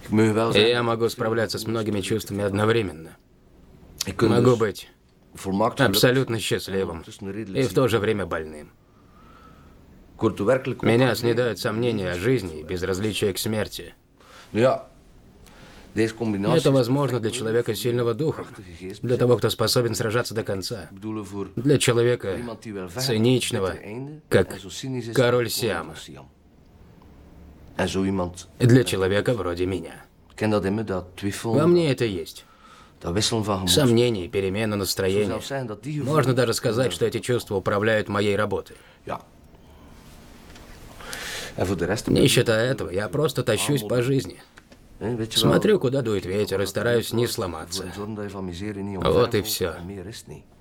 И я могу справляться с многими чувствами одновременно. Могу быть абсолютно счастливым и в то же время больным. Меня снедают сомнения о жизни и безразличие к смерти. Это возможно для человека сильного духа, для того, кто способен сражаться до конца, для человека циничного, как король Сиама, для человека вроде меня. Во мне это есть. Сомнения, перемены настроения. Можно даже сказать, что эти чувства управляют моей работой. Не считая этого, я просто тащусь по жизни. Смотрю, куда дует ветер, и стараюсь не сломаться. Вот и все.